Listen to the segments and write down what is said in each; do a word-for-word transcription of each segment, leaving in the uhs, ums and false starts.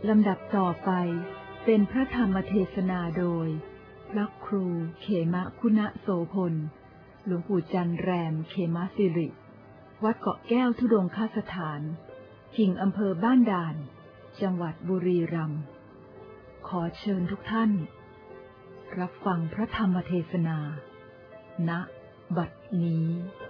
ลำดับต่อไปเป็นพระธรรมเทศนาโดยพระครูเขมะคุณโสพลหลวงปู่จันแรมเขมสิริวัดเกาะแก้วธุดงคสถานกิ่งอำเภอบ้านด่านจังหวัดบุรีรัมย์ขอเชิญทุกท่านรับฟังพระธรรมเทศนาณบัดนี้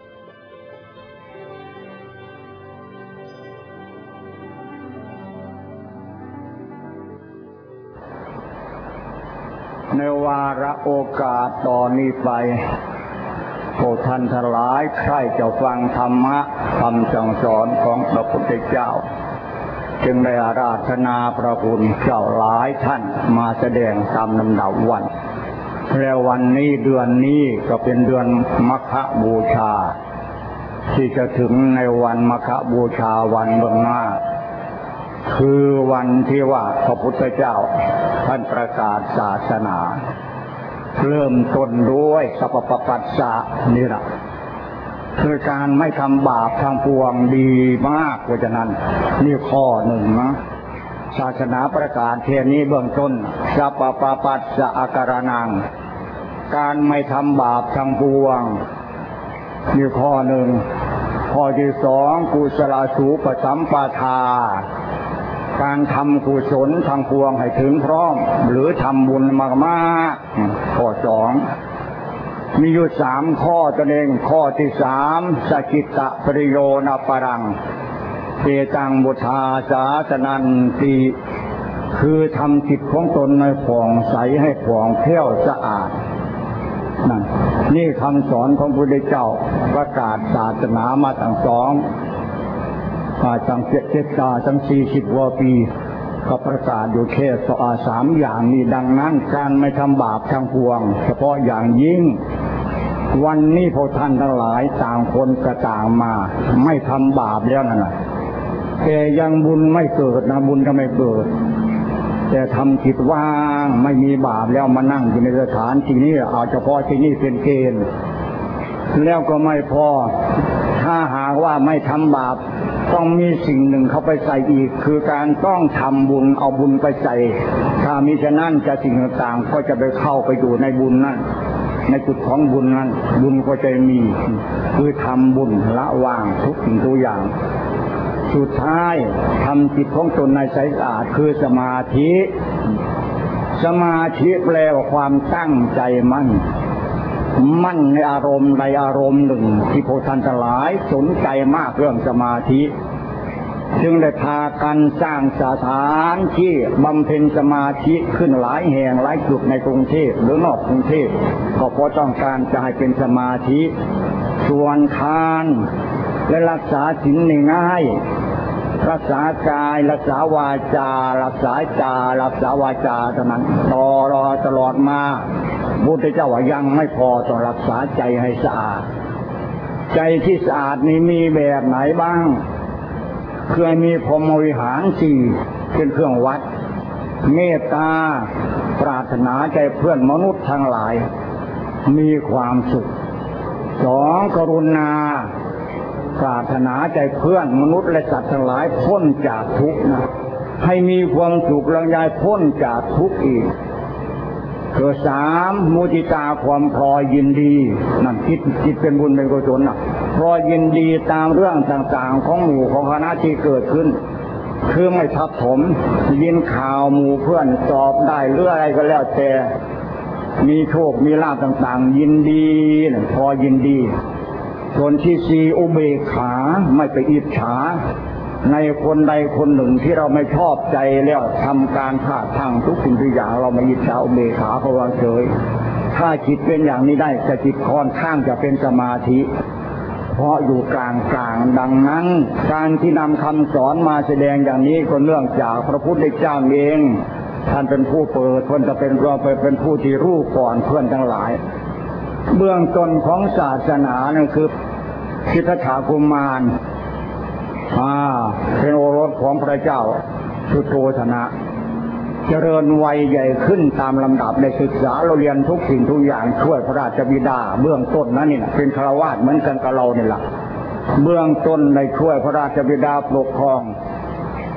ในวาระโอกาสต่อนนี้ไปพวกท่านทั้งหลายใคร่จะฟังธรรมะคำสั่งสอนของพระพุทธเจ้าจึงได้อาราธนาพระคุณเจ้าหลายท่านมาแสดงตามลำดับวันและวันนี้เดือนนี้ก็เป็นเดือนมัคคบูชาที่จะถึงในวันมัคคบูชาวันเบื้องหน้าคือวันที่ว่าพระพุทธเจ้าท่านประกาศศาสนาเริ่มต้นด้วยสัพพปัสสะนี่แหละคือการไม่ทำบาปทางปวงดีมากเพราะฉะนั้นนี่ข้อหนึ่งนะศาสนาประกาศเทียนนี้เบื้องต้นสัพพปัสสะอาการนังการไม่ทำบาปทางปวงนี่ข้อหนึ่งข้อที่สองกุศลสูปสัมปทาการทำกุศลทางปวงให้ถึงพร้อมหรือทำบุญมากๆข้อสองมีอยู่สามข้อตัวเองข้อที่สามสกิตตะปริโยนปรังเจตังบุทาสาสนันติคือทำจิตของตนในผ่องใสให้ผ่องแผ้วสะอาดนั่นนี่คำสอนของพระพุทธเจ้าประกาศศาสนามาตั้งสองตั้งเจ็ดเจ็ดตาตั้งสี่สิบกว่าปีก็ประกาศอยู่แค่สอสามอย่างนี้ดังนั้นการไม่ทำบาปทางปวงเฉพาะอย่างยิ่งวันนี้พวกท่านทั้งหลายต่างคนกระต่างมาไม่ทำบาปแล้วนั่นแหละแต่ยังบุญไม่เกิดนะบุญก็ไม่เกิดแต่ทำจิตว่างไม่มีบาปแล้วมานั่งอยู่ในสถานที่นี้เอาเฉพาะที่นี่เป็นเกณฑ์แล้วก็ไม่พอถ้าหากว่าไม่ทำบาปต้องมีสิ่งหนึ่งเข้าไปใส่อีกคือการต้องทำบุญเอาบุญไปใส่ถ้ามิฉะนั้นจะสิ่งต่างๆก็จะไปเข้าไปอยู่ในบุญนั้นในจุดของบุญนั้นบุญก็จะมีคือทำบุญละวางทุกสิ่งทุกอย่างสุดท้ายทำจิตของตนในใสสะอาดคือสมาธิสมาธิแปลว่าความตั้งใจมั่นมั่นในอารมณ์ในอารมณ์หนึ่งที่พวกท่านทั้งหลายสนใจมากเรื่องสมาธิจึงได้พากันสร้างสถานที่บำเพ็ญสมาธิขึ้นหลายแห่งหลายจุดในกรุงเทพหรือนอกกรุงเทพก็เพราะต้องการจะให้เป็นสมาธิส่วนทานและรักษาศีลง่ายรักษากายรักษาวาจารักษาจารักษาวาจาเท่านั้นต่อรอตลอดมาพุทธเจ้าว่ายังไม่พอต้องรักษาใจให้สะอาดใจที่สะอาดนี้มีแบบไหนบ้างเคยมีพรหมวิหารสี่เป็นเครื่องวัดเมตตาปรารถนาใจเพื่อนมนุษย์ทั้งหลายมีความสุขสองกรุณาปรารถนาใจเพื่อนมนุษย์และสัตว์ทั้งหลายพ้นจากทุกข์นะให้มีความสุขแล้วยายพ้นจากทุกข์อีกข้อสามมุทิตาความพลอยยินดีนั่นจิตจิตเป็นบุญเป็นกุศลนะพลอยยินดีตามเรื่องต่างๆของหมู่ของคณะที่เกิดขึ้นคือไม่ทับถมยินข่าวหมู่เพื่อนสอบได้เรื่องอะไรก็แล้วแต่มีโชคมีลาภต่างๆยินดีนะพลอยยินดีส่วนที่สี่อุเบกขาไม่ไปอิจฉาในคนใดคนหนึ่งที่เราไม่ชอบใจแล้วทำการพลาดทางทุกสิ่งทุกอย่างเราไม่อิจฉาอุเบกขาเขาวางเฉยถ้าจิตเป็นอย่างนี้ได้จะจิตค่อนข้างจะเป็นสมาธิเพราะอยู่กลางกลางดังนั้นการที่นำคำสอนมาแสดงอย่างนี้ก็เนื่องจากพระพุทธเจ้าเองท่านเป็นผู้เปิดท่านจะเป็นเราไปเป็นผู้ที่รู้ก่อนเพื่อนทั้งหลายเบื้องต้นของศาสนานั่นคือสิทธัตถกุมารอ่าเป็นโอรสของพระเจ้าสุโธธนะเจริญวัยใหญ่ขึ้นตามลำดับในศึกษาเราเรียนทุกสิ่งทุกอย่างช่วยพระราชบิดาเบื้องต้นนั่นนี่เป็นฆราวาสเหมือนกันกับเราเนี่ยแหละเบื้องต้นในช่วยพระราชบิดาปกครอง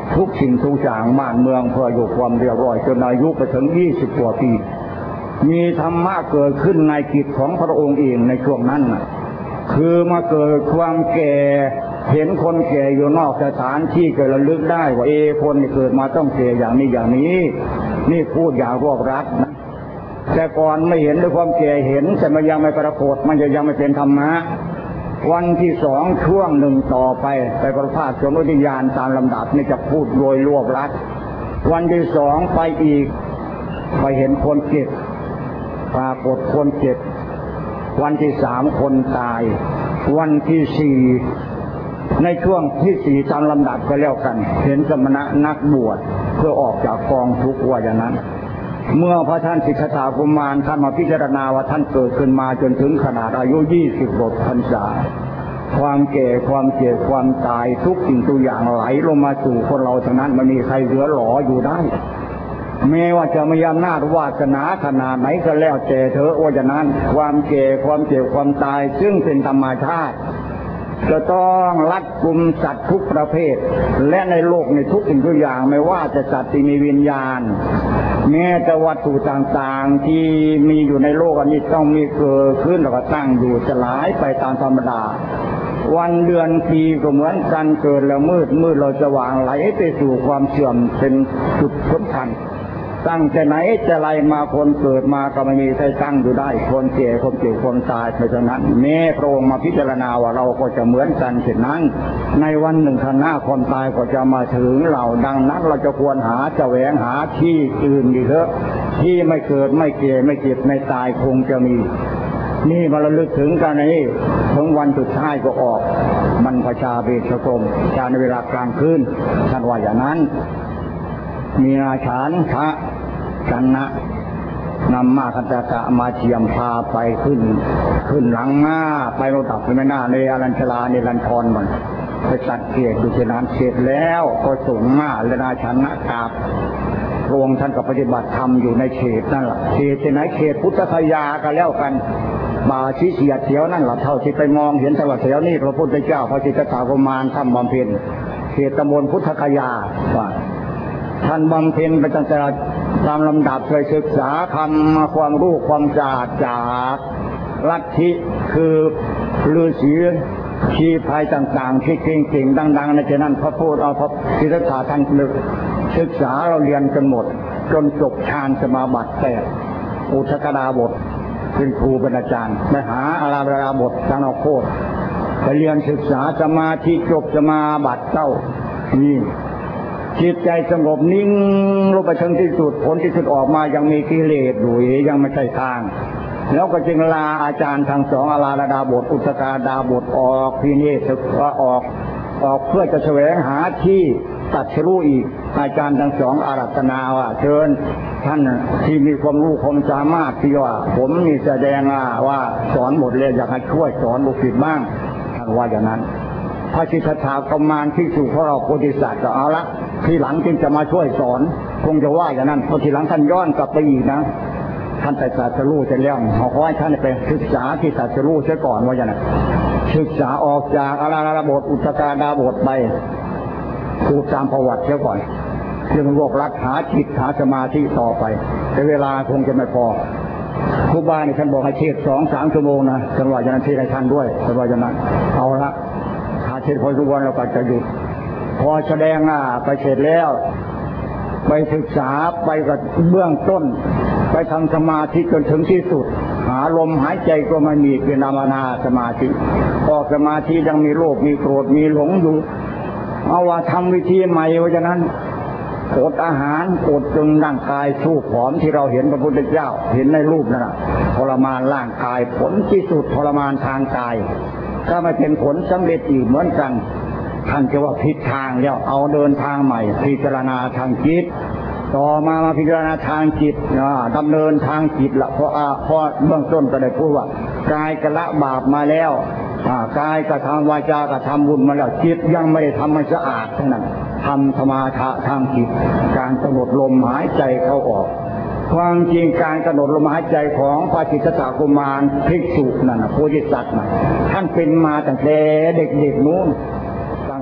ทุกสิ่งทุกอย่างบ้านเมืองเพื่ออยู่ความเรียบร้อยจนอายุไปถึงยี่สิบกว่าปีมีธรรมะเกิดขึ้นในจิตของพระองค์เองในช่วงนั้นคือมาเกิดความแก่เห็นคนแก่อยู่นอกสถานที่ก็ระลึกได้ว่าเอคนเกิดมาต้องแก่อย่างนี้อย่างนี้นี่พูดอย่างรวบรัดนะแต่ก่อนไม่เห็นด้วยความแก่เห็นแต่มันยังไม่ปรากฏมันจะยังไม่เป็นธรรมะวันที่สองช่วงหนึ่งต่อไปไปประพาสสมมติญาณตามลำดับนี่จะพูดโดยรวบรัดวันที่สองไปอีกไปเห็นคนเจ็บปรากฏคนเจ็บวันที่สามคนตายวันที่สี่ในช่วงที่สี่ตามลำดับก็แล้วกันเห็นสมณะนักบวชเพื่อออกจากกองทุกข์ว่าอย่างนั้นเมื่อพระท่านสิทธัตถกุมารท่านมาพิจารณาว่าท่านเกิดขึ้นมาจนถึงขนาดอายุยี่สิบหกพรรษาความแก่ความเจ็บความตายทุกสิ่งทุกอย่างไหลลงมาสู่คนเราทั้งนั้นมันมีใครเหลือหลออยู่ได้แม้ว่าจะมีอำนาจวาสนาขนาดไหนก็แล้วแต่เถอะว่าอย่างนั้นความแก่ความเจ็บความตายซึ่งเป็นธรรมชาติจะต้องรัดกุมสัตว์ทุกประเภทและในโลกในทุกสิ่งทุกอย่างไม่ว่าจะสัตว์ที่มีวิญญาณแม้แต่วัตถุต่างๆที่มีอยู่ในโลกอันนี้ต้องมีเกิดขึ้นแล้วก็ตั้งอยู่สลายไปตามธรรมดาวันเดือนปีก็เหมือนกันเกิดแล้วมืดมืดเราจะวางไหลไปสู่ความเสื่อมเป็นจุดสำคัญตั้งแต่ไหนจะไรมาคนเกิดมาก็ไม่มีใครตั้งอยู่ได้คนเจ็บคนเจ็บคนตายไปเท่านั้นแม้พระองค์มาพิจารณาว่าเราก็จะเหมือนกันเช่นนั้นในวันหนึ่งข้างหน้าคนตายก็จะมาถึงเราดังนั้นเราจะควรหาแสวงหาที่อื่นดีเถอะที่ไม่เกิดไม่เจ็บไม่เจ็บไม่ตายคงจะมีนี่มาระลึกถึงกันนี้ถึงวันสุดท้ายก็ออกบรรพชาเบญจกรมการเวลากลางคืนท่านว่าอย่างนั้นมีอาชานพระจันนะนำมาคันตะมาเทียมพาไปขึ้นขึ้นหลังหน้าไปโนตับไปไม่น่าในอรัญชลาในรันทรมันไปตัดเกศดูเช่นนั้นเสร็จแล้วก็ส่งมาและอาชานะกราบพระองค์ท่านก็ปฏิบัติธรรมอยู่ในเขตนั่นแหละเขตที่ไหนเขตพุทธคยากันแล้วกันบาชิเสียเถียวนั่นแหละเท่าที่ไปมองเห็นตลอดแถวนี้พระพุทธเจ้าพระสิทธัตถกุมารทำบำเพ็ญเขตตำบลพุทธคยาว่าท่านบำเพ็ญไปตั้งแต่ตามลำดับเคยศึกษาธรรมความรู้ความจาดจากลัทธิคือฤาษีชีพายต่างๆที่เก่งๆดังๆในเช่นนั้นพระพูดเอาพระสิทธัตถะท่านศึกษาเราเรียนกันหมดจนจบฌานสมาบัติแปดอุทกดาบทเป็นครูเป็นอาจารย์ไปหาอาราดาบทจังเอาโคตรไปเรียนศึกษาสมาธิจบสมาบัติเจ้านี่จิตใจสงบนิ่งลงไปถึงที่สุดผลที่สุดออกมายังมีกิเลสอยู่ยังไม่ใช่ทางแล้วก็จึงลาอาจารย์ทั้งสองอาราดาบทอุตกดาบทออกพิเนศว่าออกออกเพื่อจะแสวงหาที่ตัดสู้อีกอาจารย์ทั้งสองอารัตนาว่าเชิญท่านที่มีความรู้ความสามารถที่ว่าผมมีแสดงว่าสอนหมดเลยอยากให้ช่วยสอนลูกศิษย์บ้างท่านว่าอย่างนั้นพระสิทธัตถกุมารที่สู่พระเราโพธิสัตว์ก็เอาละทีหลังจึงจะมาช่วยสอนคงจะว่าอย่างนั้นพอทีหลังท่านย้อนกลับไปอีกนะท่านไปศาสรู้เสร็จแล้วขอให้ท่านไปศึกษาที่ศาสรู้เสียก่อนว่าอย่างนั้นศึกษาออกจากอาราดาบทอุตกดาบทไปพูดตามประวัติเสียก่อนจึงรวบรัดหาจิตหาสมาธิต่อไปแต่เวลาคงจะไม่พอครูบาเนี่ยท่านบอกให้เทศสองสามชั่วโมงนะจังหวะอย่างนั้นเทศให้ท่านด้วยจังหวะอย่างนั้นเอาละถ้าเทศพอทุกวันเราก็จะหยุดพอแสดงอ่ะไปเสร็จแล้วไปศึกษาไปกับเบื้องต้นไปทำสมาธิจนถึงที่สุดหาลมหายใจก็ไม่มีเป็นอานาสมาธิออกสมาธิยังมีโลภมีโกรธมีหลงอยู่เอาว่าทำวิธีใหม่ว่าฉะนั้นอดอาหารอดจนร่างกายสู้ผอมที่เราเห็นพระพุทธเจ้าเห็นในรูปนั่นแหละทรมานร่างกายผลที่สุดทรมานทางกายถ้าไม่เป็นผลสำเร็จอีกเหมือนกันท่านจะว่าผิดทางแล้วเอาเดินทางใหม่พิจารณาทางจิตต่อมามาพิจารณาทางจิตดำเนินทางจิตละเพราะเพราะเบื้องต้นก็ได้พูดว่ากายกละบาปมาแล้วกายกระทำวาจากระทำบุญมาแล้วจิตยังไม่ได้ทำให้สะอาดเท่านั้นทำสมาธิทางจิตการกำหนดลมหายใจเข้าออกความจริงการกำหนดลมหายใจของพระสิทธัตถกุมารภิกษุนั่นนะโพธิสัตว์นะท่านเป็นมาตั้งแต่เด็กๆนู้นตั้ง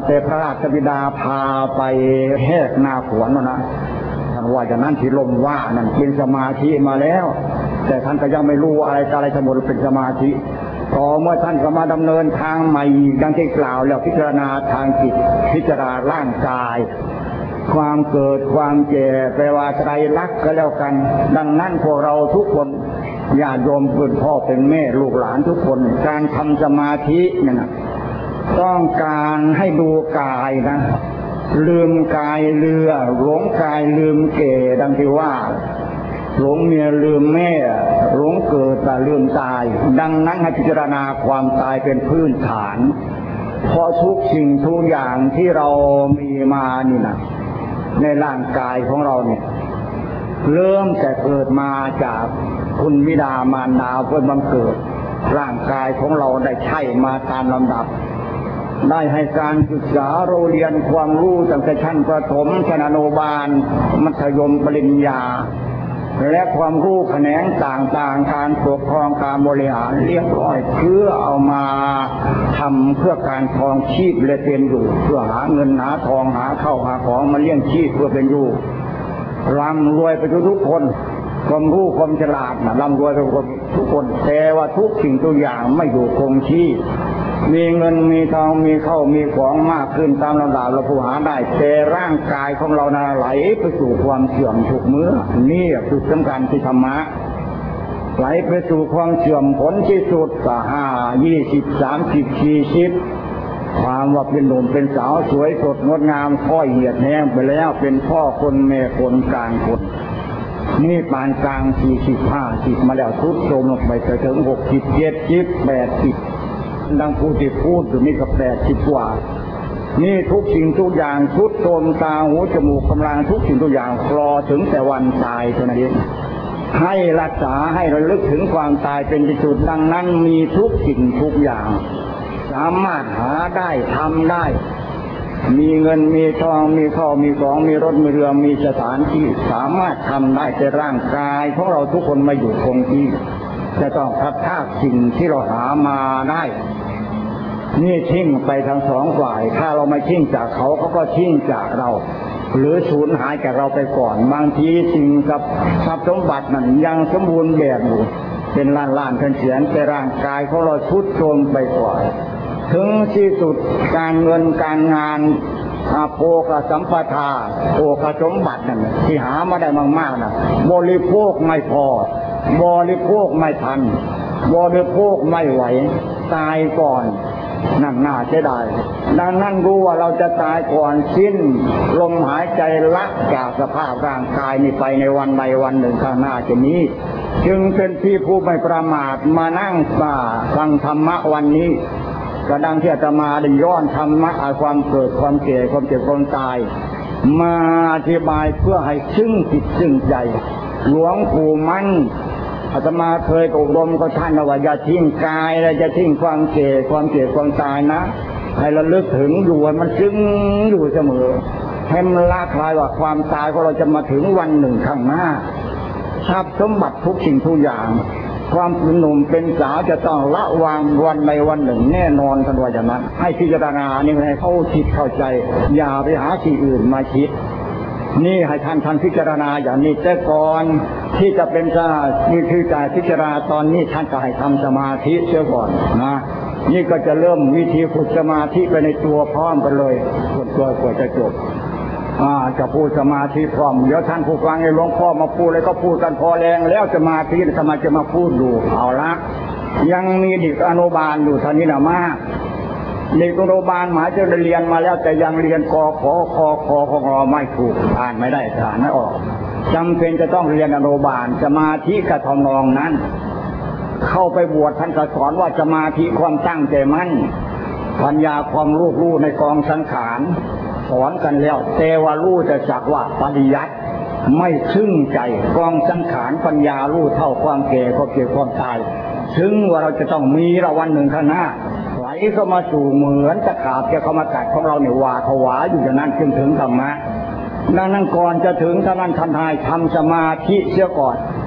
แต่พระราชบิดาพาไปแหกนาขวนนะท่านว่าจากนั้นที่ลมว่านั่นเป็นสมาธิมาแล้วแต่ท่านก็ยังไม่รู้อะไรอะไรทั้งหมดเป็นสมาธิพอเมื่อท่านก็มาดำเนินทางใหม่ดังที่กล่าวแล้วพิจารณาทางจิตพิจารณาร่างกายความเกิดความแก่แปลว่าไตรลักษณ์ก็แล้วกันดังนั้นพวกเราทุกคนญาติโยมเป็นพ่อเป็นแม่ลูกหลานทุกคนการทำสมาธิเนี่ยนะต้องการให้ดูกายนะลืมกายเรือหลงกายลืมแก่ดังที่ว่าหลงเมียลืมแม่หลงเกิดแต่ลืมตายดังนั้นให้พิจารณาความตายเป็นพื้นฐานเพราะทุกสิ่งทุกอย่างที่เรามีมานี่นะในร่างกายของเราเนี่ยเริ่มแต่เกิดมาจากคุณบิดามารดาเพื่อนบังเกิดร่างกายของเราได้ใช้มาตามลำดับได้ให้การศึกษาเราเรียนความรู้ตั้งแต่ชั้นประถมชั้นอนุบาลมัธยมปริญญาและความรู้แขนงต่างๆการปกครองการบริหารเรียบร้อยเพื่อเอามาทำเพื่อการครองชีพและเป็นอยู่เพื่อหาเงินหาทองหาเข้าหาของมาเลี้ยงชีพเพื่อเป็นอยู่ร่ำรวยไปทุกคนความรู้ความฉลาดนะร่ำรวยไปทุกคนแต่ว่าทุกสิ่งทุกอย่างไม่อยู่คงที่มีเงินมีทองมีเข้ามีของมากขึ้นตามลำดับเราผู้หาได้แต่ร่างกายของเรานะไหลไปสู่ความเสื่อมทุกเมื่อนี่คือสำคัญที่ธรรมะไหลไปสู่ความเสื่อมผลที่สุดก็ห้ายี่สิบสามสิบสี่สิบความว่าเป็นหนุ่มเป็นสาวสวยสดงดงามค่อยเหี่ยแห้งไปแล้วเป็นพ่อคนแม่คนกลางคนนี่ปานกลางสี่สิบห้าสิบมาแล้วทุดโทรมลงไปถึงหกสิบเจ็ดสิบแปดสิบดังผู้ที่พูดอยู่นี่ก็แปดสิบกว่านี่ทุกสิ่งทุกอย่างทุดโทรมตาหูจมูกกำลังทุกสิ่งทุกอย่างรอถึงแต่วันตายเท่านั้นเองให้รักษาให้ระลึกถึงความตายเป็นที่สุดดังนั้นมีทุกสิ่งทุกอย่างสามารถหาได้ทำได้มีเงินมีทองมีข้าวมีของมีรถมีเรือมีสถานที่สามารถทำได้แต่ร่างกายของเราทุกคนมาอยู่คงที่จะต้องพัดพากสิ่งที่เราหามาได้นี่ทิ้งไปทั้งสองฝ่ายถ้าเราไม่ทิ้งจากเขาเขาก็ทิ้งจากเราหรือสูญหายจากเราไปก่อนบางทีสิ่งกับทรัพย์สมบัตินั้นยังสมบูรณ์แบบอยู่เป็นล้านล้านเฉียนแต่ร่างกายของเราทุดโทรมไปก่อนถึงที่สุดการเงินการงานอาโภคสัมปทาโภคสมบัตินั่นที่หามาได้มากๆนะบริโภคไม่พอบริโภคไม่ทันบริโภคไม่ไหวตายก่อนนั่นน่าเสียดายดังนั้นรู้ว่าเราจะตายก่อนสิ้นลมหายใจละจากสภาพร่างกายนี้ไปในวันใดวันหนึ่งข้างหน้าจะนี้จึงเป็นที่ผู้ไม่ประมาทมานั่งฟังธรรมะวันนี้กระดังที่อาตมาได้ย้อนธรรมะความเกิดความแก่ความเจ็บความตายมาอธิบายเพื่อให้ซึ้งจิตซึ้งใจหลวงปู่มั่นอาตมาเคยอบรมกับท่านว่าอย่าทิ้งกายและจะทิ้งความแก่ความเจ็บความตายนะให้ระลึกถึงอยู่มันซึ้งอยู่เสมอให้มันละคลายว่าความตายของเราจะมาถึงวันหนึ่งข้างหน้าทรัพย์สมบัติทุกสิ่งทุกอย่างความเป็นหนุ่มเป็นสาวจะต้องละวางวันในวันหนึ่งแน่นอนทันว่าอย่างนั้นให้พิจารณานี่ให้เข้าคิดเข้าใจอย่าไปหาที่อื่นมาคิดนี่ให้ท่านท่านพิจารณาอย่างนี้แต่ก่อนที่จะเป็นสมาธิคือการพิจารณาตอนนี้ท่านก็ให้ทำสมาธิเสียก่อนนะนี่ก็จะเริ่มวิธีฝึกสมาธิไปในตัวพร้อมกันเลยตัวกว่าจะจบอ่าจะพูดสมาธิพร้อมเดี๋ยวท่านผู้ฟังไอ้หลวงพ่อมาพูดเลยก็พูดกันพอแรงแล้วสมาธิทำไมจะมาพูดดูเอาละยังมีเด็กอนุบาลอยู่ท่านี้นะมากเด็กอนุบาลหมายจะเรียนมาแล้วแต่ยังเรียนกอขอคอคอของเราไม่ถูกอ่านไม่ได้อ่านไม่ออกจำเป็นจะต้องเรียนอนุบาลสมาธิกับทำนองนั้นเข้าไปบวชท่านก็สอนว่าสมาธิความตั้งใจมั่นปัญญาความรู้รู้ในกองสังขารสอนกันแล้วแต่ว่ารู้จะจักว่าปริยัติไม่ซึ้งใจกองสังขารปัญญารู้เท่าความแก่ความเจ็บความตายซึ่งว่าเราจะต้องมีละวันหนึ่งข้างหน้าไหลเข้ามาสู่เหมือนตะขาบจะเข้ามากัดของเราเนี่ยว่าถวาอยู่อย่างนั้นจึงถึงธรรมะดังนั้นก่อนจะถึงท่านนั้นท่านให้ทำสมาธิเสียก่อน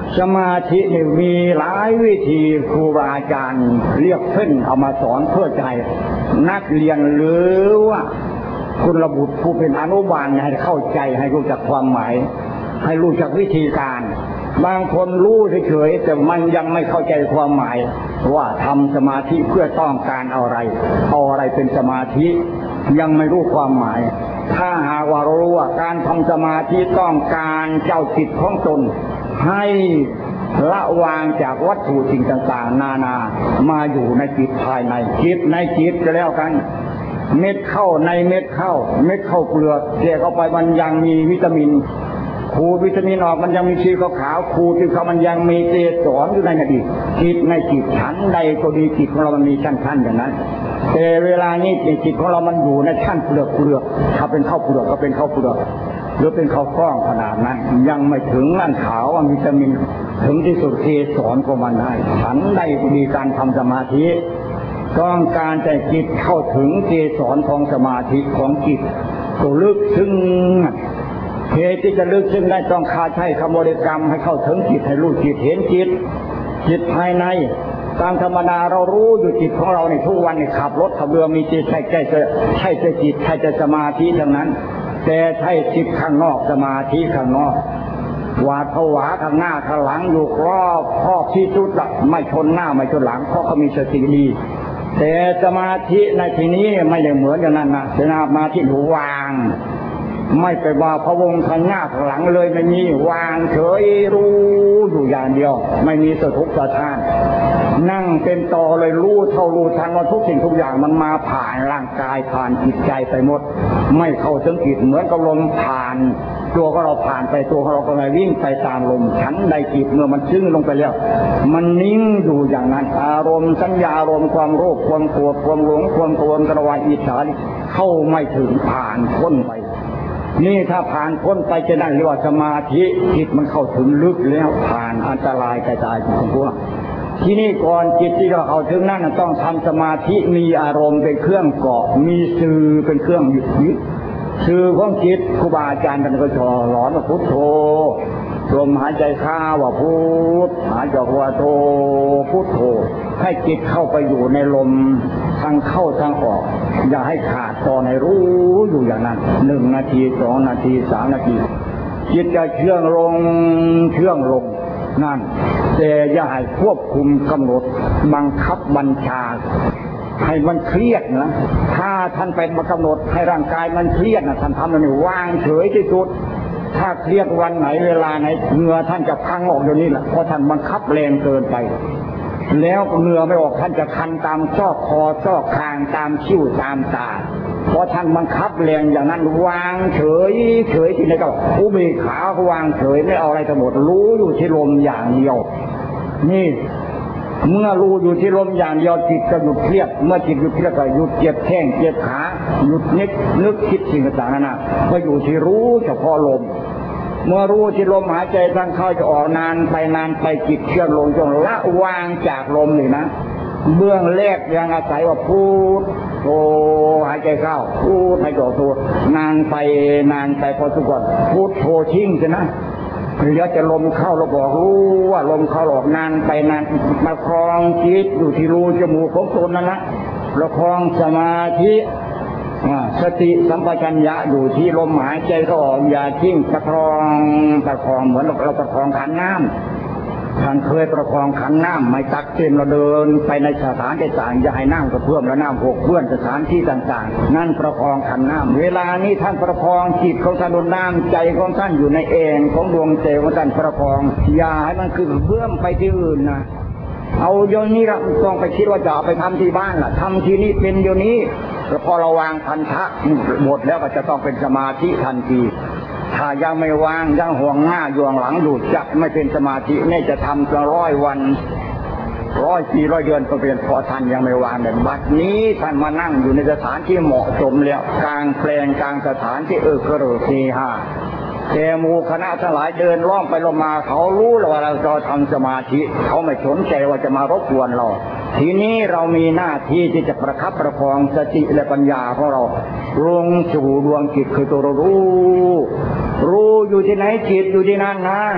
สมาธินี่มีหลายวิธีครูบาอาจารย์เรียกเส้นเอามาสอนเพื่อใจนักเรียนหรือว่าคุณระบุผู้เป็นอนุบาลให้เข้าใจให้รู้จักความหมายให้รู้จักวิธีการบางคนรู้เฉยๆแต่มันยังไม่เข้าใจความหมายว่าทำสมาธิเพื่อต้องการอะไรเอาอะไรเป็นสมาธิยังไม่รู้ความหมายถ้าหากว่ารู้ว่าการทำสมาธิต้องการเจ้าจิตของตนให้ละวางจากวัตถุสิ่งต่างๆนานามาอยู่ในจิตภายในจิตในจิตจะแล้วกันเม็ดเข้าในเม็ดเข้าเม็ดเข้าเปลือกเทเข้าไปมันยังมีวิตามินขูดวิตามินออกมันยังมีสีขาวๆขูดที่เขามันยังมีเกสรอยู่ในอดีตจิตในจิตชั้นใดก็ดีจิตของเรามันมีชั้นๆอย่างนั้นแต่เวลานี้จิตของเรามันอยู่ในชั้นเปลือกเปลือกถ้าเป็นข้าวเปลือกก็เป็นข้าวเปลือกหรือเป็นข้าวกล้องขนาดนั้นยังไม่ถึงนั่นขาววิตามินถึงที่สุดเกสรของมันได้ชั้นใดก็ดีการทำสมาธิต้องการใจจิตเข้าถึงเกสรของสมาธิของจิตก็ลึกซึ้งเหตุที่จะลึกซึ้งได้ต้องคาใช้คำบริกรรมให้เข้าถึงจิตให้รู้จิตเห็นจิตจิตภายในตามธรรมดาเรารู้อยู่จิตของเราในทุกวันในขับรถขับเรือมีจิตใช่ใช่ใช่จะจิตใช่จะสมาธิทั้งนั้นแต่ใช่จิตข้างนอกสมาธิข้างนอกหวาดผวาข้างหน้าข้างหลังอยู่รอบครอบที่สุดละไม่ชนหน้าไม่ชนหลังเพราะเขามีสติดีแต่สมาธิในที่นี้ไม่ได้เหมือนอย่างนั้นนะสมาธิหูวางไม่ไปว่าพะวงข้างหน้าข้างหลังเลยไม่มีวางเฉยรู้อยู่อย่างเดียวไม่มีสะทกสะท้านนั่งเป็นต่อเลยรู้เท่ารู้ทันว่าทุกสิ่งทุกอย่างมันมาผ่านร่างกายผ่านจิตใจไปหมดไม่เข้าถึงจิตเหมือนกับลมผ่านตัวของเราผ่านไปตัวของเราก็เลยวิ่งไปตามลมชั้นใดจิตเมื่อมันซึ้งลงไปแล้วมันนิ่งอยู่อย่างนั้นอารมณ์สัญญาอารมณ์ความโลภความโกรธความหลงความโกรธกระวายอิจฉาเข้าไม่ถึงผ่านพ้นไปนี่ถ้าผ่านพ้นไปจะได้เรียกว่าสมาธิจิตมันเข้าถึงลึกแล้วผ่านอันตรายกระจายของพวกที่นี่ก่อนจิตที่เราเอาถึงนั่นต้องทำสมาธิมีอารมณ์เป็นเครื่องเกาะมีสื่อเป็นเครื่องยึดยึดสื่อของจิตครูบาอาจารย์ท่านก็สอนว่าพุทโธลมหายใจเข้าว่าพุทหายใจออกว่าโธพุทโธให้จิตเข้าไปอยู่ในลมทางเข้าทางออกอย่าให้ขาดตอนให้รู้อยู่อย่างนั้นหนึ่งนาทีสองนาทีสามนาทีจิตจะเชื่องลงเชื่องลงนั่นแต่อย่าให้ควบคุมกำหนดบังคับบัญชาให้มันเครียดนะถ้าท่านไปมากำหนดให้ร่างกายมันเครียดนะท่านทำมันวางเฉยที่สุดถ้าเครียดวันไหนเวลาไหนเหงื่อท่านจะพังออกอยู่นี่แหละเพราะท่านบังคับแรงเกินไปแล้วเหงื่อไม่ออกท่านจะคันตามซอกคอซอกคางตามคิ้วตามตาเพราะท่านบังคับแรงอย่างนั้นวางเฉยเฉยที่ไหนก็อุเบกขาก็วางเฉยไม่เอาอะไรทั้งหมดรู้อยู่ที่ลมอย่างเดียวนี่เมื่อรู้อยู่ที่ลมอย่างเดียวจิตจะหยุดเครียดเมื่อจิตหยุดเครียดก็หยุดเจ็บแข้งเจ็บขาหยุดนึกนึกคิดสิ่งต่างๆนั่นนะก็อยู่ที่รู้เฉพาะลมเมื่อรู้ที่ลมหายใจทางเข้าจะออกนานไปนานไปจิตเคลื่อนลงจนละวางจากลมนี่นะเบื้องแรกยังอาศัยว่าพูดโธหายใจเข้าพูดหายใจออกโธนานไปนานไปพอทุกคนพูดโธทิ้งใช่ไหมหรือจะลมเข้าเราบอกรู้ว่าลมเข้าออกนานไปนานมาครองจิตอยู่ที่รูจมูกของตนนั่นนะประคองสมาธิสติสัมปชัญญะอยู่ที่ลมหายใจเข้าออกอย่าทิ้งประคองประคองเหมือนเราประคองขันน้ำท่านเคยประคองขันน้ำไม่ตักเต็มเราเดินไปในสถานที่ต่างอย่าให้น้ำกระเพื่อมแล้วน้ำหกเพื่อนสถานที่ต่างๆนั่นประคองขันน้ำเวลานี้ท่านประคองจิตของท่านบนน้ำใจของท่านอยู่ในเองของดวงใจของท่านประคองอย่าให้มันคือเพื่อมไปที่อื่นนะเอาโยนี้เราต้องไปคิดว่าจะเอาไปทำที่บ้านล่ะทำที่นี่เป็นโยนี้แล้วพอเราวางพันธะหมดแล้วก็จะต้องเป็นสมาธิทันทีถ้ายังไม่วางยังห่วงหน้าห่วงหลังดูจะไม่เป็นสมาธินี่จะทำจะร้อยวันร้อยปีร้อยเดือนก็เป็นพอท่านยังไม่วางแบบบัดนี้ท่านมานั่งอยู่ในสถานที่เหมาะสมแล้วกลางแปลงกลางสถานที่เออกระโดดทีห้าแต่หมู่คณะทั้งหลายเดินล่องไปลงมาเขารู้แล้วว่าเราจะทำสมาธิเขาไม่สนใจว่าจะมารบกวนเราทีนี้เรามีหน้าที่ที่จะประคับประคองสติและปัญญาของเราลงสู่ดวงจิตคือตัวรู้รู้อยู่ที่ไหนจิตอยู่ที่นั่นนะ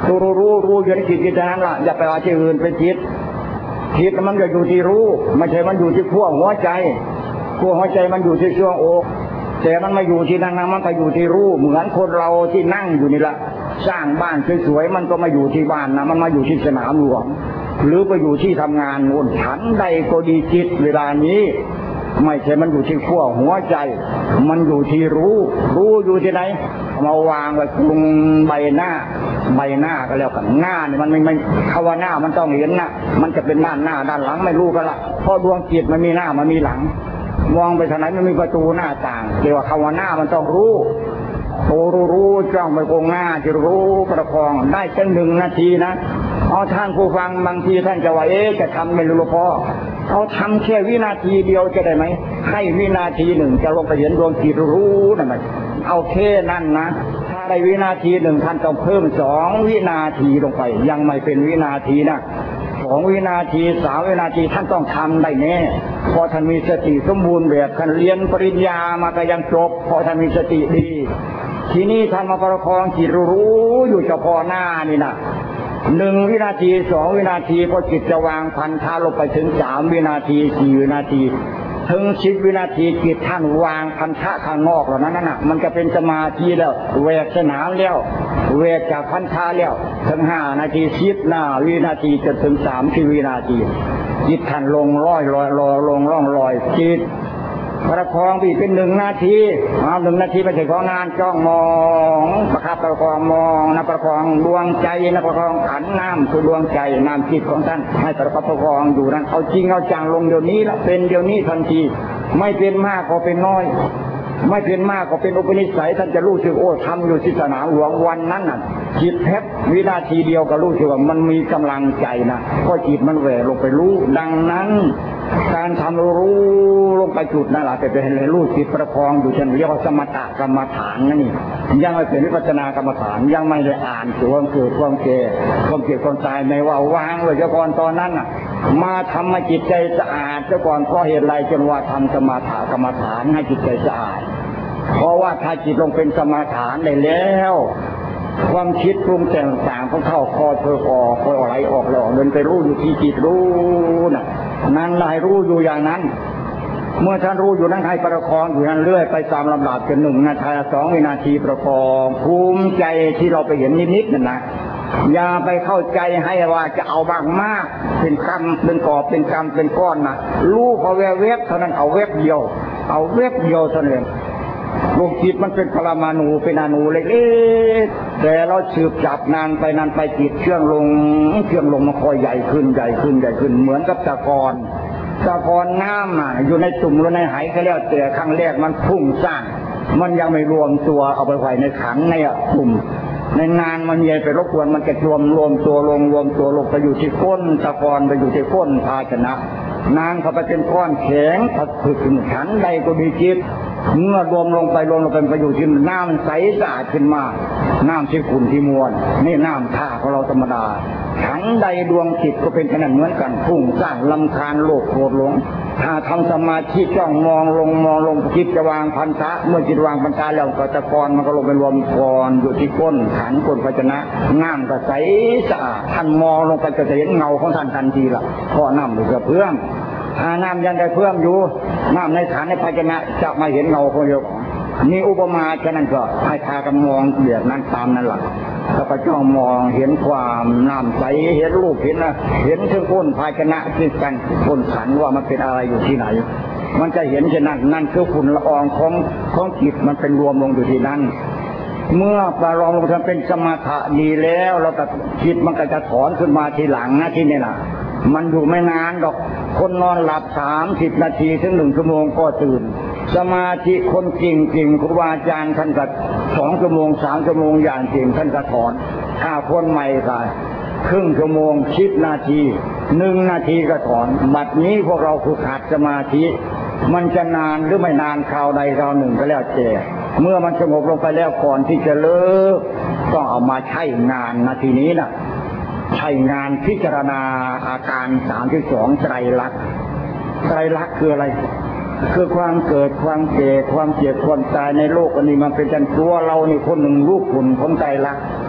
รู้รู้รู้รู้อยู่ในจิตจิตนั้นล่ะอย่าไปเอาที่อื่นเป็นจิตจิตมันก็อยู่ที่รู้ไม่ใช่มันอยู่ที่ขั้วหัวใจขั้วหัวใจมันอยู่ที่ช่วงอกแต่มันมาอยู่ที่นั่นนะมันไปอยู่ที่รู้เหมือนคนเราที่นั่งอยู่นี่ละสร้างบ้านสวยๆมันก็มาอยู่ที่บ้านนะมันมาอยู่ที่สนามหลวงหรือไปอยู่ที่ทำงานนู่นฉันใดก็ดีจิตเวลานี้ไม่ใช่มันอยู่ที่ขั้วหัวใจมันอยู่ที่รู้รู้อยู่ที่ไหนมาวางไว้ตรงใบหน้าใบหน้าก็แล้วกันหน้าเนี่ยมันไม่ไม่คำว่าหน้ามันต้องเห็นนะมันจะเป็นด้านหน้าด้านหลังไม่รู้ก็ละเพราะดวงจิตมันมีหน้ามันมีหลังมองไปทางไหนมันมีประตูหน้าต่างเรียกว่าคำว่าหน้ามันต้องรู้โอ้รู้รู้จ้องไปตรงหน้าจะรู้ประคองได้แค่หนึ่งนาทีนะเอาท่านผู้ฟังบางทีท่านจะว่าเอ๊ะจะทำไม่รู้พอเอาทำแค่วินาทีเดียวจะได้ไหมให้วินาทีหนึ่งจะลงไปเห็นดวงจิตรู้นั่นไหมเอาแค่นั้นนะถ้าในวินาทีหนึ่งท่านต้องเพิ่มสองวินาทีลงไปยังไม่เป็นวินาทีนะสองวินาทีสามวินาทีท่านต้องทำได้แน่พอท่านมีสติสมบูรณ์แบบท่านเรียนปริญญามาก็ยังจบพอท่านมีสติดีทีนี้ท่านมาประคองจิตรู้อยู่เฉพาะหน้านี่นะหนึ่งวินาทีสองวินาทีพอจิตจะวางพันธะลงไปถึงสามวินาทีสี่วินาทีถึงสิบวินาทีจิตท่านวางพันธะข้างนอกแล้วนั้นน่ะมันจะเป็นสมาธิแล้วเวทนาแล้วเวทจากพันธะแล้วถึงห้านาทีสิบหน้าวินาทีจนถึงสามที่วินาทีจิตท่านลงร้อยลอยลอยลงร่องลอยจิตประคองบีเป็นหนึ่งนาทีเอาหนึ่งนาทีไปถึงของงานจ้องมองประคับประคองมองนะประคองดวงใจนะประคองขันน้ำคือดวงใจน้ำจิตของท่านให้ประคับประคองอยู่นั้นเอาจริงเอาจังลงเดี๋ยวนี้ละเป็นเดี๋ยวนี้ทันทีไม่เป็นมากก็เป็นน้อยไม่เป็นมากก็เป็นอุปนิสัยท่านจะรู้สึกโอ้ทำอยู่ที่สนามหลวงวันนั้นน่ะจิตแทบวินาทีเดียวก็รู้สึกว่ามันมีกำลังใจนะเพราะจิตมันแหวกลงไปรู้ดังนั้นการทำรู้ลงไปจุดนั่นแหละจะเป็นรู้จิตประคองอยู่เช่นเรียกว่าสมถกรรมฐานนั่นนี่ยังไม่เป็นวิปัสสนากรรมฐานยังไม่ได้อ่านตัวเกิดความเก่ความเกิดความตายในว่าวางไว้เจ้าก่อนตอนนั้นน่ะมาทำให้จิตใจสะอาดเจ้าก่อนเพราะเหตุไรจนว่าทำสมถกรรมฐานให้จิตใจสะอาดเพราะว่าถ้าจิตลงเป็นสมาทานได้แล้วความคิดปรุงแต่งต่างของเข้าคอเธอออกคอยไหลออกหล่อเดินไปรู้อยู่ที่จิตรู้น่ะนั้นลายรู้อยู่อย่างนั้นเมื่อท่านรู้อยู่นั้นให้ประคองอยู่นั้นเรื่อยไปตามลำดับจนหนึ่งนาทีสองวินาทีประคองภูมิใจที่เราไปเห็นนิดๆนั่นนะอย่าไปเข้าใจให้ว่าจะเอาบางมากเป็นกรรมเป็นกอบเป็นกรรมเป็นก้อนนะรู้พอแวบเวบเท่านั้นเอาเวบเดียวเอาเวบเดียวเท่านั้นดวงจิตมันเป็นปรมาณูเป็นอณูเล็กๆแต่เราสืบจับนานไปนานไปจิตเชื่องลงเชื่องลงมันคอยใหญ่ขึ้นใหญ่ขึ้นใหญ่ขึ้นเหมือนกับตะกอนตะกอนน้ำอ่ะอยู่ในตุ่มหรือในไหก็แล้วแต่ครั้งแรกมันพุ่งสร้างมันยังไม่รวมตัวเอาไปไว้ในขันในตุ่มในนานมันมีไปรบกวนมันจะรวมรวมตัวลงรวมตัวลงไปอยู่ที่ก้นตะกอนไปอยู่ที่ก้นภาชนะนานเข้าไปเป็นก้อนแข็งผัดผึกขันใดก็มีจิตเมื่อรวมลงไปรวมลงไปไปอยู่ที่น้ำใสสะอาดขึ้นมาน้ำที่ขุ่นที่มวลนี่น้ำท่าของเราธรรมดาขันใดดวงจิตก็เป็นขนาดเหมือนกันพุ่งสร้างลำคาญโลภโกรธหลงถ้าทำสมาธิจ้องมองลงมองลงจิตจะวางพันธะเมื่อจิตวางพันธะแล้วก็ตะกอนมันก็ลงไปรวมกอนอยู่ที่ก้นขันก้นภาชนะน้ำก็ใสสะอาดท่านมองลงไปจะเห็นเงาของท่านทันทีละเพราะน้ำอยู่กับเพื่อนถ้าน้ำยังได้เพิ่มอยู่น้ำในขันในภาชนะจะมาเห็นเงาคนเดียวนี่อุปมาฉะนั้นก็ให้พากันมองเบียดนั้นตามนั่นแหละแล้วก็จ้องมองเห็นความน้ำใสเห็นรูปเห็นนะเห็นถึงก้นภาชนะที่กันก้นขันว่ามันเป็นอะไรอยู่ที่ไหนมันจะเห็นเช่นนั้นนั่นคือฝุ่นละอองของของจิตมันเป็นรวมลงอยู่ที่นั้นเมื่อประลองลงทำเป็นสมถะดีแล้วเราก็จิตมันก็จะถอนขึ้นมาทีหลังนะที่นี่นะมันอยู่ไม่นานดอกคนนอนหลับสามสิบนาทีถึงหนึ่งชั่วโมงก็ตื่นสมาธิคนจริงจริงครูบาอาจารย์ท่านก็สองชั่วโมงสามชั่วโมงอย่างจริงท่านก็ถอนถ้าคนใหม่ก็ครึ่งชั่วโมงสิบนาทีหนึ่งนาทีก็ถอนบัดนี้พวกเราฝึกหัดสมาธิมันจะนานหรือไม่นานคราวใดคราวหนึ่งก็แล้วแต่เมื่อมันสงบลงไปแล้วก่อนที่จะเลิกต้องเอามาใช้งานนาทีนี้นะใช้งานพิจารณาอาการสามที่สองไตรลักษณ์ไตรลักษณ์คืออะไรคือความเกิดความแก่ความเจ็บความตายในโลกอันนี้มันเป็นจันตัวเราในคนหนึ่งรูปหุ่นของไตรลักษณ์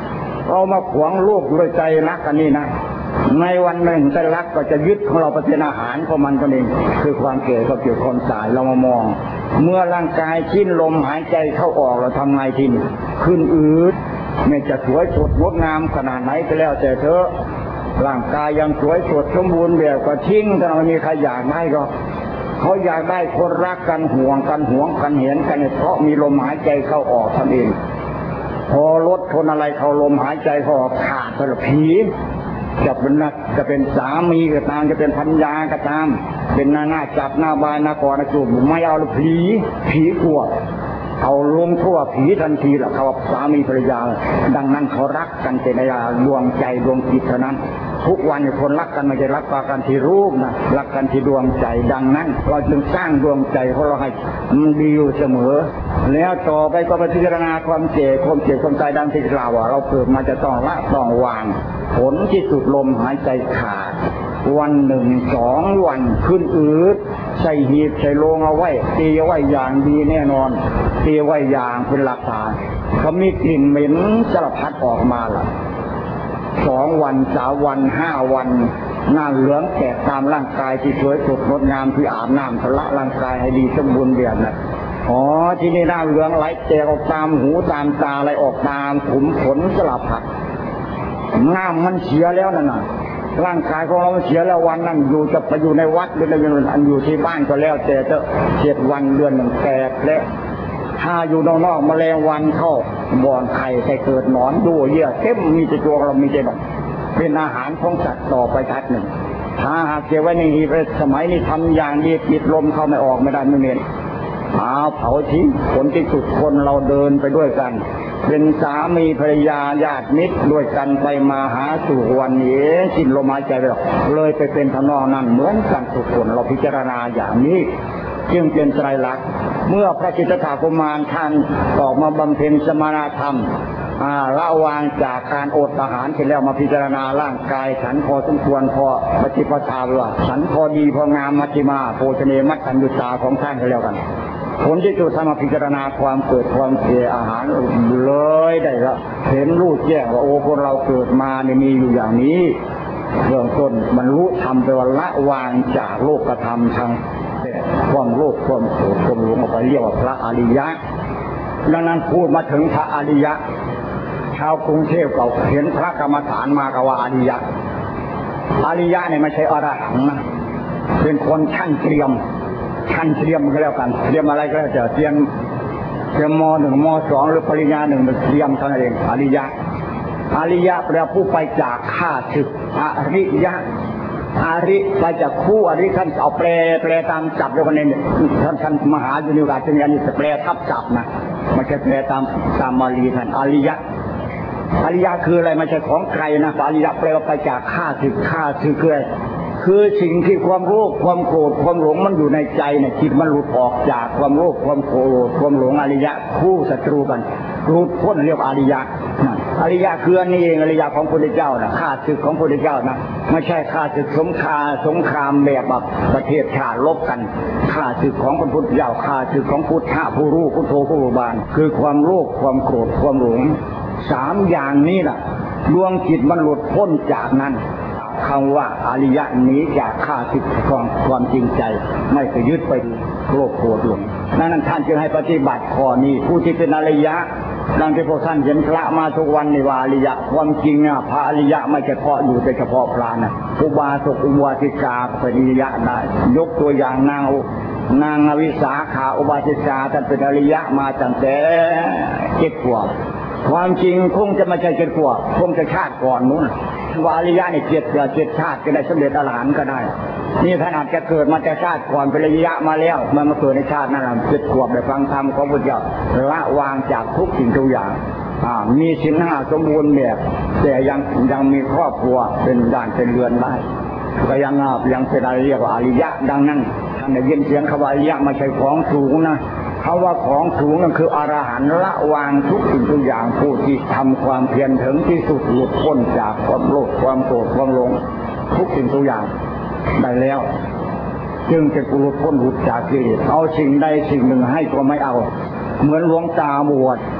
เรามาขวางลูกด้วยใจรักกันนี่นะในวันหนึ่งใจรักก็จะยึดของเราเป็นอาหารของมันตัวเองคือความเก่ความเกี่ยวความตายเรามามองเมื่อร่างกายชิ้นลมหายใจเข้าออกเราทำไงทีนี้ขึ้นอืดไม่จะสวยสดงดงามขนาดไหนก็แล้วแต่เธอร่างกายยังสวยสดสมบูรณ์แบบก็ทิ้งถ้าไม่มีใครอยากได้ก็เขาอยากได้คนรักกันห่วงกันห่วงกันเห็นกันเพราะมีลมหายใจเข้าออกทำเองพอรถทนอะไรเขาลมหายใจเขาออกขาดสลบผีจะเป็นนักจะเป็นสามีก็ตามจะเป็นพัญญาก็ตามเป็นหน้าหน้าจับหน้าบายหน้ากอดหน้าจูบไม่เอาผีผีกลัวเอาลงทั่วผีทันทีแหละเขาสามีภรรยาดังนั้นเขารักกันเป็นระยะดวงใจดวงจิตเท่านั้นทุกวันคนรักกันไม่ใช่รักกันที่รูปนะรักกันที่ดวงใจดังนั้นเราจึงสร้างดวงใจของเราให้มันดีอยู่เสมอแล้วต่อไปก็พิจารณาความเจ็บความเจ็บความตายดังที่กล่าวว่าเราเกิดมาจะต้องละต้องวางผลที่สุดลมหายใจขาดวันหนึ่งสองวันขึ้นอืดใส่หีบใส่โลงเอาไว้ตีเอาไว้อย่างดีแน่นอนตีไว้อย่างเป็นหลักฐานเขามีกลิ่นเหม็นสารพัดออกมาล่ะสองวันสามวันห้าวันหน้าเหลืองแตกตามร่างกายที่สวยสดงดงามที่อาบน้ำชำระร่างกายให้ดีสมบูรณ์แบบนะอ๋อที่นี่หน้าเหลืองไหลแตกออกตามหูตามตาไหลออกตามขุมขนสารพัดน้ำมันเสียแล้วนั่นน่ะร่างกายของเราเสียแล้ววันนั้นอยู่จะไปอยู่ในวัดหรือในอันอยู่ที่บ้านก็แล้วแต่จะเจ็ดวันเดือนหนึ่งแตกและถ้าอยู่นอกๆแมลงวันเข้าบ่อนไข่ใส่เกิดหนอนดูเยื่อเต็มมีแต่ตัวเรามีแต่แบบเป็นอาหารของสัตว์ต่อไปทัดหนึ่งถ้าหากเก็บไว้ในหีบสมัยนี้ทำอย่างดีปิดลมเข้าไม่ออกไม่ได้ไม่เม็นเอาเผาทิ้งผลที่สุดคนเราเดินไปด้วยกันเป็นสามีภรรยาญาติมิตรด้วยกันไปมาหาสู่วันนี้สิ้นลมหายใจไปเลยไปเป็นทนองนั้นเหมือนกันทุกคนเราพิจารณาอย่างนี้จึงเป็นไตรลักษณ์เมื่อพระจิตตกุมารท่านออกมาบำเพ็ญสมณธรรมละวางจากการอดอาหารเสร็จแล้วมาพิจารณาร่างกายฉันพอสมควรพอปฏิปทาว่าฉันพอดีพองามมัชฌิมาโภชเนมัตตัญญุตาของท่านกันแล้วกันผลที่สุดท่านมาพิจารณาความเกิดความเสียอาหารเลยได้ละเห็นรู้แจ้งว่าโอ้คนเราเกิดมาเนี่ยมีอยู่อย่างนี้เบื้องต้นบรรลุธรรมไปว่าละวางจากโลกธรรมทางความโลภความโกรธความหลงออกไปเรียกว่าพระอริยะดังนั้นพูดมาถึงพระอริยะชาวกรุงเทพเขาเห็นพระกรรมฐานมากว่าอริยะอริยะเนี่ยไม่ใช่อรหันต์นะเป็นคนชั้นเตรียมชั้นเตรียมก็แล้วกันเตรียมอะไรก็แล้วแต่เตรียมเตรียมมหนึ่งมสองหรือปริญญาหนึ่งเตรียมเท่านั้นเองอริยะอริยะแปลผู้ไปจากข้าศึกอริยะอาริไปจากคู่อริท่านเอาแปลแปลตามจับด้วยกันเองท่านท่านมหาจุนิราชนีอันนี้จะแปลทับจับนะไม่ใช่แปลตามตามบาลีท่านอริยะอริยะคืออะไรไม่ใช่ของใครนะอริยะแปลว่าไปจากข้าศึกข้าศึกคืออะไรคือสิ่งที่ความโลภความโกรธความหลงมันอยู่ในใจเนี่ยจิตมันหลุดออกจากความโลภความโกรธความหลงอริยะคู่ศัตรูกันหลุดพ้นเรียกอริยะอริยะคืออันนี้เองอริยะของพระพุทธเจ้านะข้าศึกของพระพุทธเจ้านะไม่ใช่ข้าศึกสงครามสงครามแบบแบบประเทศชาติลบกันข้าศึกของพระพุทธเจ้าข้าศึกของพุทธะผู้รู้พุทโธผู้รู้บานคือความโลภความโกรธความหลงสามอย่างนี้น่ะดวงจิตมันหลุดพ้นจากนั้นคำว่าอริยะหนีจากข้าศึกของความจริงใจไม่ไปยึดไปโลภโกรธหลงนั้นท่านจึงให้ปฏิบัติข้อนี้ผู้ที่เป็นอริยะดังที่พวกท่านเห็นพระมาทุกวันในวาอริยะความจริงอ่ะพระอริยะไม่เฉพาะอยู่แต่เฉพาะพระนะอุบาสกอุบาสิกาเป็นอริยะได้ยกตัวอย่างนางนางอวิสาขาอุบาสิกาท่านเป็นอริยะมาตั้งแต่เจ็ดขวบความจริงคงจะไม่ใช่เจ็ดขวบคงจะชาติก่อนนู้นวาอริยะเนี่ยเจ็ดเจ็ดชาติก็ได้สำเร็จอรหันต์ก็ได้นี่ท่านอาจจะเกิดมาแต่ชาติก่อนเป็นอริยะมาแล้วมันมาเกิดในชาตินั้นเจ็ดขวบได้ฟังธรรมของพระพุทธเจ้าละวางจากทุกสิ่งทุกอย่างมีศีลห้าสมบูรณ์แบบแต่ยังยังมีครอบครัวเป็นด่านเป็นเรือนได้ก็ยังยังเป็นอะไรเรียกว่าอริยะดังนั้นท่านได้ยินเสียงคำว่าอริยะไม่ใช่ของสูงนะเขาว่าของสูงนั่นคืออรหันต์ละวางทุกสิ่งทุกอย่างผู้ที่ทำความเพียรถึงที่สุดหลุดพ้นจากความโลภความโกรธความหลงทุกสิ่งทุกอย่างได้แล้วจึงจะหลุดพ้นหลุดจากกิเลสเอาสิ่งใดสิ่งหนึ่งให้ก็ไม่เอาเหมือนหลวงตาบวช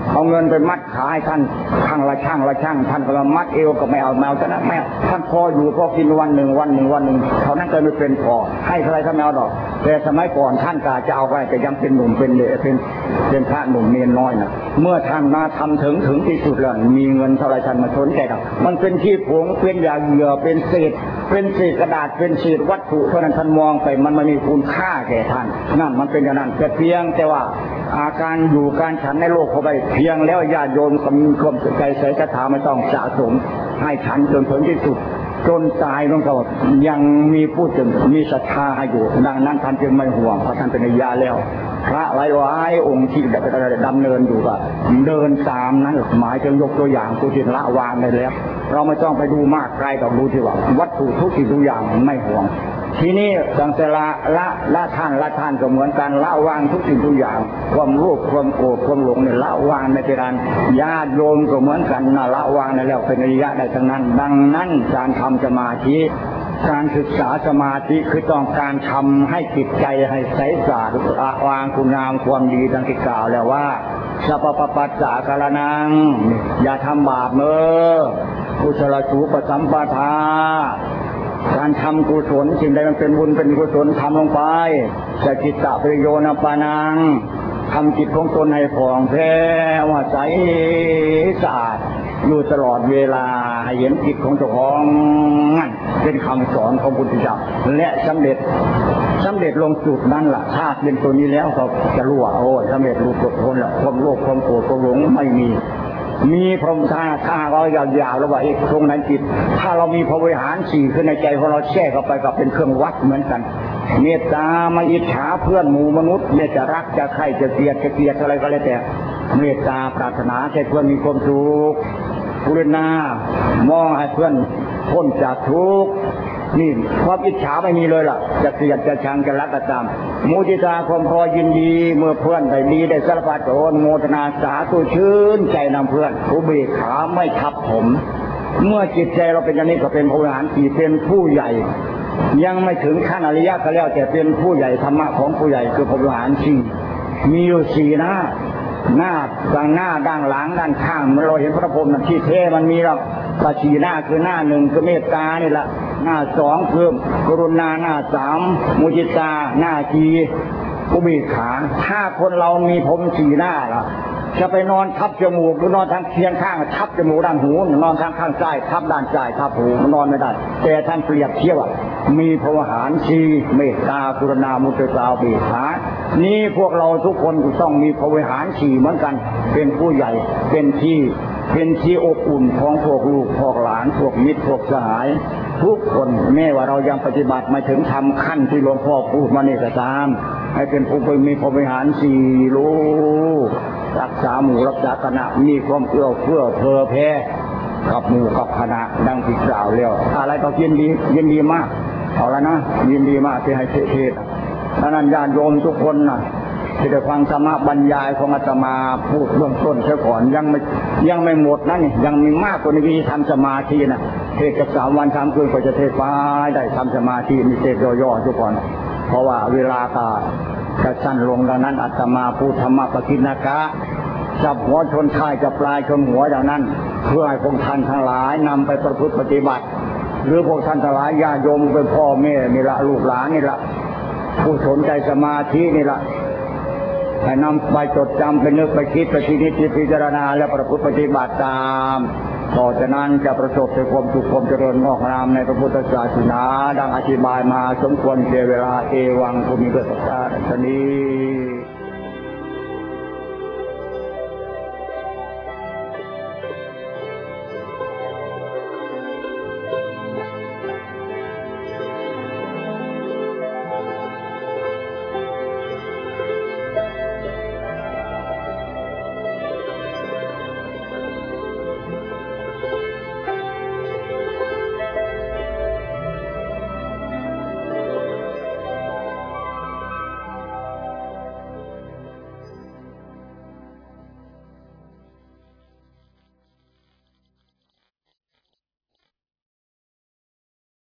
เอาเงินไปมัดขาให้ท่านข้างละช่างละช่างท่านก็มามัดเอวก็ไม่เอาแมวจะนะแม่ท่านพออยู่พอกินวันหนึ่งวันหนึ่งวันหนึ่งเท่านั้นก็ไม่เป็นพอให้เท่าไรท่านไม่เอาดอกแต่สมัยก่อนท่านกาจะเอาไปแต่ยังเป็นหนุ่มเป็นเด็กเป็นเป็นพระหนุ่มเนียนน้อยนะเมื่อท่านมาทำถึงถึงที่สุดแล้วมีเงินเท่าไรท่านมาสนใจหรอกมันเป็นที่ผงเป็นยาเหยื่อเป็นเศษเป็นเศษกระดาษเป็นเศษวัตถุเท่านั้นท่านมองไปมันไม่มีคุณค่าแก่ท่านนั่นมันเป็นอย่างนั้นแต่เพียงแต่ว่าอาการอยู่การฉันในโลกเขาไปเพียงแล้วญาติโยมก็มีความใจใส่กระถาไม่ต้องสะสมให้ฉันจนถึงที่สุดจนตายลงก็ยังมีผู้จึงมีศรัทธาอยู่ดังนั้นท่านจึงไม่ห่วงเพราะท่านเป็นญาแล้วพระหลายๆองค์ที่ดำเนินอยู่ก็เดินตามนั้นหมายถึงยกตัวอย่างผู้ที่ละวางได้แล้วเราไม่ต้องไปดูมากไกลต้องดูที่ว่าวัตถุทุกสิ่งทุกอย่างไม่ห่วงทีนี้ตั้งแต่ละละละท่านละท่านก็เหมือนกันละวางทุกสิ่งทุกอย่างความโลภความโกรธความหลงเนี่ยละวางในเป็นอันญาติโยมก็เหมือนกันนะละวางในแล้วเป็นอริยะได้ทั้งนั้นดังนั้นการทำสมาธิการศึกษาสมาธิคือต้องการทำให้จิตใจให้ใสสะอาดละวางคุณงามความดีดังที่กล่าวแล้วว่าสัพพปัสสะกาลนังอย่าทำบาปเมื่อกุศลสูปสัมปทาการทำกุศลสิ่งใดมันเป็นบุญเป็นกุศลทำลงไปจะจิตตะประโยชน์ปานังทำจิตของตนให้ผ่องแผ้วว่าใสสะอาดอยู่ตลอดเวลาให้เห็นจิตของเจ้าของนั่นเป็นคำสอนของพุทธเจ้าและสำเร็จสำเร็จลงจุดนั้นล่ะถ้าเป็นตัวนี้แล้วก็จะรู้ว่าโอ้สำเร็จรู้จุดพ้นแล้วความโลภความโกรธความหลงไม่มีมีพรหมท่าถ้าเรายาวๆแล้วว่าอีกตรงนั้นจิตถ้าเรามีพระวิหารสี่ขึ้นในใจของเราแช่เข้าไปกับเป็นเครื่องวัดเหมือนกันเมตตาไม่อิจฉาเพื่อนหมู่มนุษย์เนี่ยจะรักจะใคร่จะเกลียดจะเกลียดอะไรก็แล้วแต่เมตตาปรารถนาให้เพื่อนมีความสุขกรุณามองให้เพื่อนพ้นจากทุกข์นี่ความอิจฉาไม่มีเลยล่ะจะเกลียดจะชังจะรักก็ตามมุทิตาความพอยินดีเมื่อเพื่อนได้ดีได้สารพัดโอนโมทนาสาธุชื่นใจนำเพื่อนอุเบกขาไม่ทับผมเมื่อจิตใจเราเป็นอย่างนี้ก็เป็นพระอรหันต์ที่เป็นผู้ใหญ่ยังไม่ถึงขั้นอริยะก็แล้วแต่เป็นผู้ใหญ่ธรรมะของผู้ใหญ่คือพระอรหันต์สี่มีอยู่สี่หน้าหน้าด้านหน้าด้านหลังด้านข้างเมื่อเราเห็นพระพรหมที่เทมันมีเราตาชีหน้าคือหน้าหนึ่งคือเมตตานี่แหละหน้าสองคือกรุณาหน้าสามมุทิตาหน้าสี่อุเบกขาถ้าคนเรามีผมสี่หน้าล่ะจะไปนอนทับจมูกหรือนอนทางเคียงข้างทับจมูกด้านหูนอนทางข้างซ้ายทับด้านซ้ายทับหูนอนไม่ได้แต่ท่านเปรียบเทียบว่ามีพระวิหารสี่เมตตากรุณามุทิตาอุเบกขานี้พวกเราทุกคนต้องมีพระวิหารสี่เหมือนกันเป็นผู้ใหญ่เป็นที่เป็นที่อบอุ่นของพวกลูกพวกหลานพวกมิตรพวกสหายทุกคนแม้ว่าเรายังปฏิบัติไม่ถึงทำขั้นที่หลวงพ่อพูดมานี่ก็ตามให้เป็นผู้มีพระวิหารสี่รู้รักษาหมู่รักษาคณะมีความเอื้อเฟื้อเผื่อแผ่กับหมู่กับคณะดังที่กล่าวแล้วอะไรก็ยินดียินดีมากเอาละนะยินดีมากที่ให้เทศดังนั้นญาติโยมทุกคนนะที่ได้ฟังธรรมะบรรยายของอาตมาพูดเบื้องต้นเสียก่อนยังไม่ยังไม่หมดนะนี่ยังมีมากกว่านี้ที่ทำสมาธินะเทศกับสามวันสามคืนก็จะเทศไปได้ทำสมาธิมีเทศย่อๆทุกคนเพราะว่าเวลาก็จะสั้นลงดังนั้นอาตมาพูดธรรมะปกิณกะจับหัวชนท้ายจับปลายชนหัวอย่างนั้นเพื่อให้พวกท่านทั้งหลายนำไปประพฤติปฏิบัติหรือพวกท่านทั้งหลายญาติโยมเป็นพ่อแม่นี่ละลูกหลานนี่ละผู้สนใจสมาธินี่ละให้นำไปจดจำไปนึกไปคิดไปพิจิตรพิจารณาและประพฤติปฏิบัติตามต่อจากนั้นจะประสบแต่ความสุขความเจริญงอกงามในพระพุทธศาสนาดังอธิบายมาสมควรแก่เวลาเอวังภูมิเกิดศาสนี